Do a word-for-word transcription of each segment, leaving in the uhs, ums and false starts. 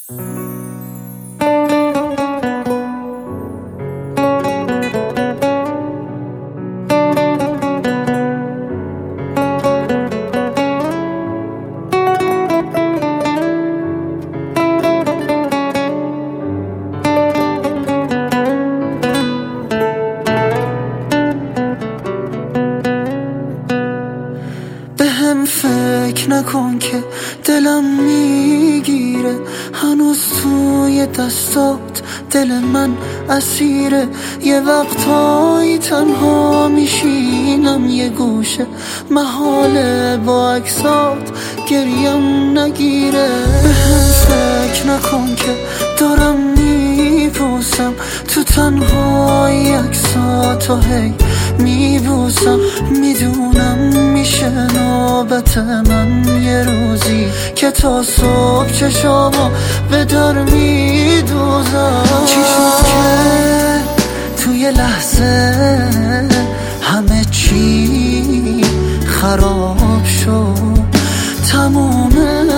بهم فکر نکن که دلم میگیره، هنوز توی دستات دل من اسیره. یه وقتایی تنها میشینم یه گوشه، محاله با عکسات گریم نگیره. بهم فکر نکن که دارم میپوسم تو تنهایی، عکساتو هی میبوسم. میدونم میشه نوبت من یه روزی که تا صبح چشامو به در میدوزم. چی شد که توی لحظه همه چی خراب شد؟ تموم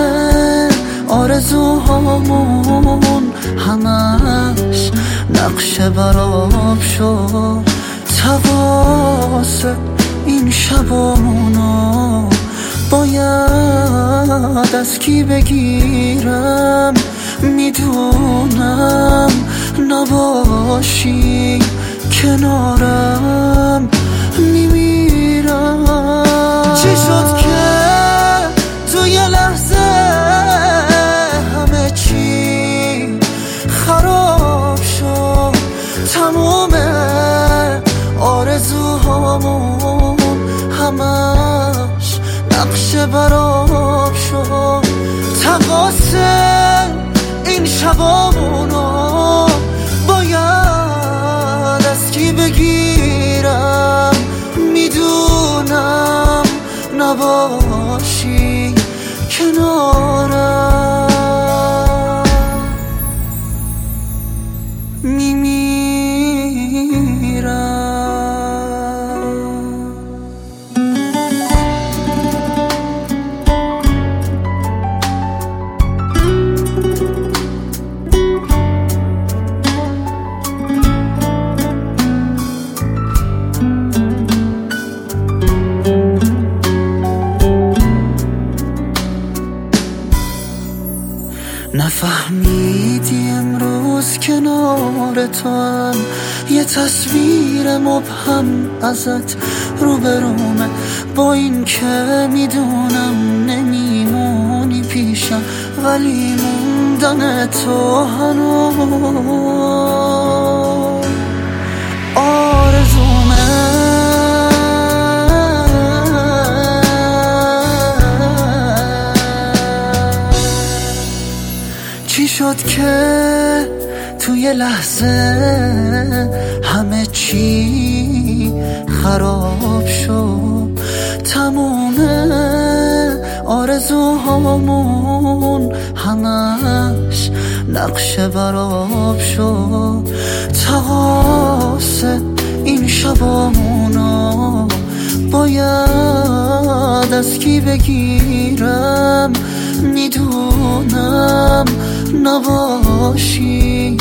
آرزوهامون همش نقشه براب شد. تقاصه این شبامونو باید از کی بگیرم؟ میدونم نباشی کنارم میمیرم. چی شد که توی لحظه همه چی خراب شد؟ تموم آرزوهامون همش نقشه براب شد. تقاصه این شبامونو باید از کی بگیرم؟ میدونم نباشی کنارم میمیرم. نفهمیدی امروز کنار تو هم یه تصویر مبهم ازت روبرومه، با این که میدونم نمیمونی پیشم، ولی موندن تو هنوز آرزومه. چی شد که توی لحظه همه چی خراب شد؟ تموم آرزوهامون همش نقشه براب شد. تقاصه این شبامونو باید از کی بگیرم؟ میدونم نباشی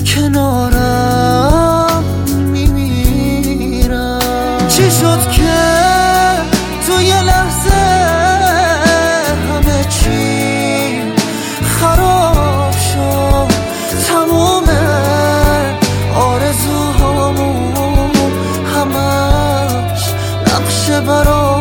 کنارم میمیرم. چی شد که توی لحظه همه چی خراب شد؟ تموم آرزوهامون همش نقشه براب